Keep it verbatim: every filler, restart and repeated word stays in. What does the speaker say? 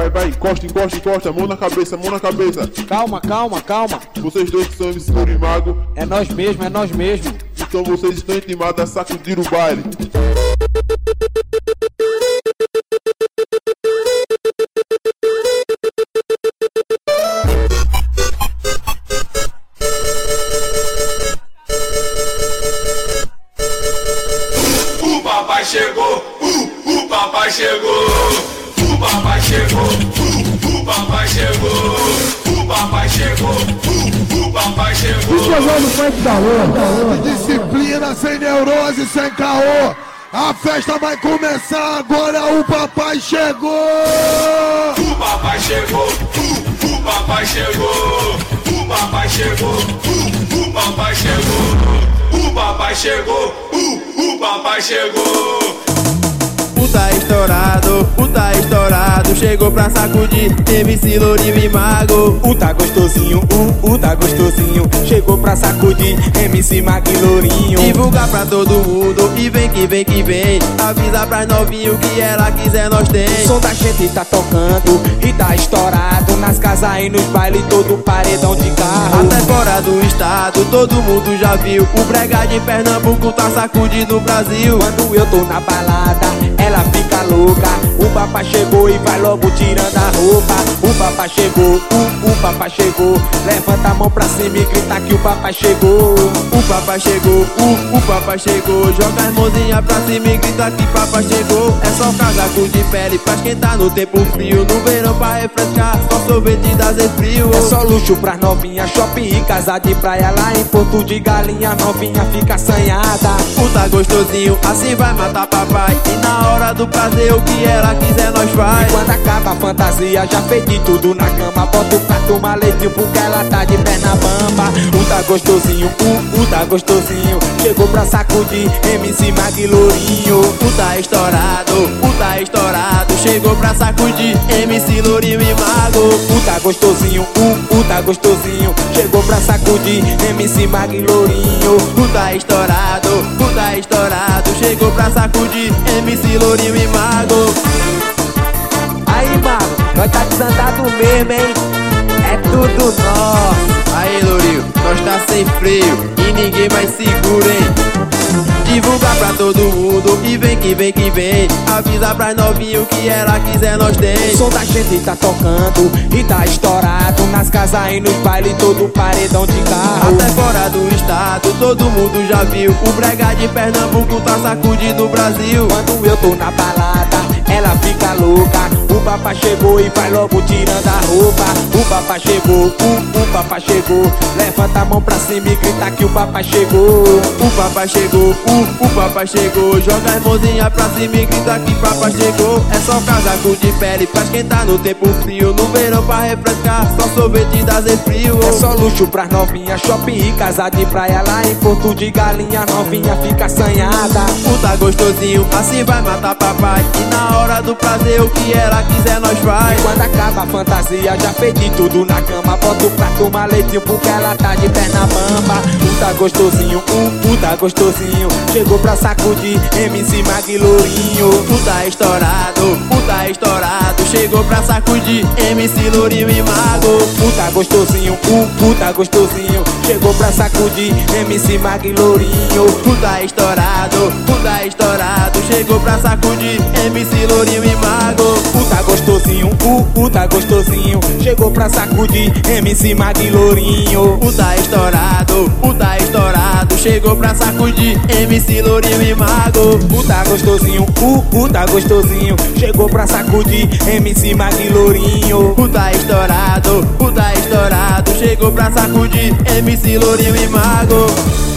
vai, vai, encosta, encosta, encosta, mão na cabeça, mão na cabeça. Calma, calma, calma. Vocês dois que são M C Louro e Mago, É nós mesmo, é nós mesmo. então vocês estão intimados a sacudir o baile. O papai chegou, uh, o papai chegou, o papai chegou, uh, o papai chegou, o papai chegou, uh, o papai chegou. Jogando funk da lua. Disciplina, sem neurose, sem caô. A festa vai começar agora, o papai chegou. O papai chegou, uh, o papai chegou, o papai chegou, uh, o papai chegou, o papai chegou, uh, o papai chegou. O tá estourado, o tá estourado, chegou pra sacudir, M C Lourinho e Mago. O tá gostosinho, o, o tá gostosinho, chegou pra sacudir, M C Mago e Lourinho. Divulgar pra todo mundo e vem que vem que vem, avisa pras novinho que ela quiser nós tem. O som da gente tá tocando e tá estourado, nas casas e nos bailes todo paredão de carro. Até fora do estado, todo mundo já viu, o brega de Pernambuco tá sacudindo o Brasil. Quando eu tô na balada, ela fica louca. O papai chegou e vai logo tirando a roupa. O papai chegou, o, o papai chegou. Levanta a mão pra cima e grita que o papai chegou. O papai chegou, o, o papai chegou. Joga as mãozinhas pra cima e grita que papai chegou. É só casaco de pele pra esquentar no tempo frio. No verão pra refrescar, só sorvete das esfrio. É só luxo pras novinhas, shopping e casa de praia. Lá em Porto de Galinha, novinha fica assanhada. O tá gostosinho, assim vai matar papai. E na hora do prazer, o que ela quiser nós faz. E quando acaba a fantasia, já fez de tudo na cama. Bota o prato maletinho porque ela tá de perna bamba. O tá gostosinho, o, o tá gostosinho, chegou pra sacudir, M C Mago e Lourinho. O tá estourado, o tá estourado, chegou pra sacudir, M C Lourinho e Mago. O tá gostosinho, o, o tá gostosinho, chegou pra sacudir, M C Mago e Lourinho. O tá estourado, o tá estourado, chegou pra sacudir, M C Lourinho e Mago. Aí, Mago, nós tá desandado mesmo, hein? É tudo nosso. Aí, Lourinho, nós tá sem freio e ninguém mais segura, hein? Divulgar pra todo mundo e vem que vem que vem, avisa pras novinho que ela quiser nós tem. O som da gente tá tocando e tá estourado, nas casas e nos bailes todo paredão de carro. Até fora do estado, todo mundo já viu, o brega de Pernambuco tá sacudindo o Brasil. Quando eu tô na balada, ela fica louca. O papai chegou e vai logo tirando a roupa. O papai chegou, o, o papai chegou. Levanta a mão pra cima e grita que o papai chegou. O papai chegou, o, o papai chegou. Joga as mãozinhas pra cima e grita que papai chegou. É só casaco de pele pra esquentar no tempo frio. No verão pra refrescar, só sorvete das esfrio. É só luxo pras novinhas, shopping e casa de praia. Lá em Porto de Galinha, novinha fica assanhada. O tá gostosinho, assim vai matar papai. E na hora do prazer, o que ela quiser nós faz. E quando acaba a fantasia, já fez de tudo na cama. Bota o prato maletinho porque ela tá de perna bamba. O tá gostosinho, o, o tá gostosinho, chegou pra sacudir, M C Mago e Lourinho. O tá estourado, o tá estourado, chegou pra sacudir, M C Lourinho e Mago. O tá gostosinho, o, o tá gostosinho, chegou pra sacudir, M C Mago e Lourinho. O tá estourado, o tá estourado, chegou pra sacudir, M C Lourinho e Mago. O tá gostosinho, o, o tá gostosinho, chegou pra sacudir, M C Mago e Lourinho. O tá estourado, o tá estourado, chegou pra sacudir, M C Lourinho e Mago. O tá gostosinho, o, o tá gostosinho, chegou pra sacudir, M C Mago e Lourinho. O tá estourado, o tá estourado, chegou pra sacudir, M C Lourinho e Mago.